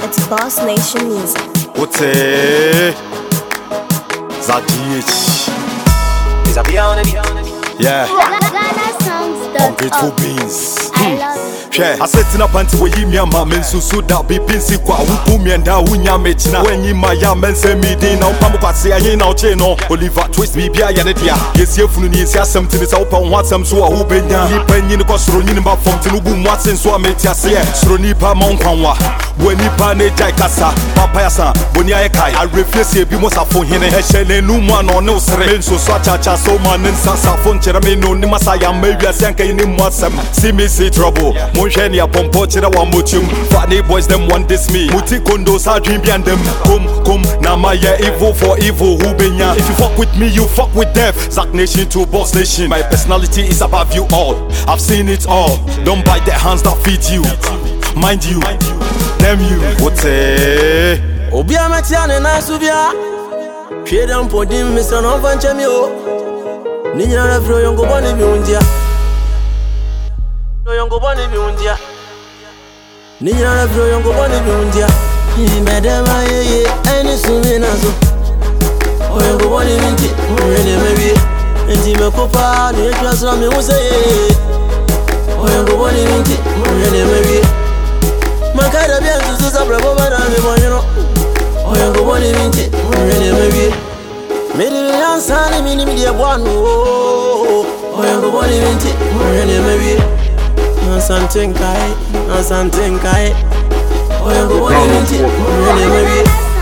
It's Boss Nation Music. What's it? Zadich. Is a beyond it? Yeah. Ungrateful beings. Yeah, I set up until we me and my men so that be pinsi kwa who me and unya mechina when you my man say me din now pamukase ayin now cheno Oliver twist me bia yanetia yes ye funu ni sia something is open what some so who benya ni panyin ko soro ni ba fom tinu bu mwatsen so ametia se soro ni pa mon kwanwa boni pa ne jai kasa papa yasa boni aye kai I refuse e bi mo safo hene he shele nu mu ano ne usre so so cha so man nsa safo nchera me no ni masa ya mawia senka ni mwasam see me see trouble Monsheni ya pompo chira wa mochum Funny boys them want this me Muti kondo sa dream behind them Come na my evil for evil who benya If you fuck with me you fuck with death Zack Nation to Boss Nation My personality is above you all I've seen it all Don't bite the hands that feed you Mind you Damn you What's it? Obia matiane na subia Sheda mpodim Mr. Novanche mi o Ninya na fro yongo boni mi undia Yongo boni mi undia Ninya na fro yongo boni mi undia Medema ye eni sumi nazo Yongo boni mi nti Mwene mewi Nti mekopa Nye klasra mi use Yongo boni mi nti Mwene mewi Makaida bia nzuzu sabra boba na mi mwanyino Yongo boni mi nti Mwene mewi Medi yansani mini midi ya bwanu Yongo boni mi nti Mwene mewi Asante nkai Oyango boni minti Mwene mewi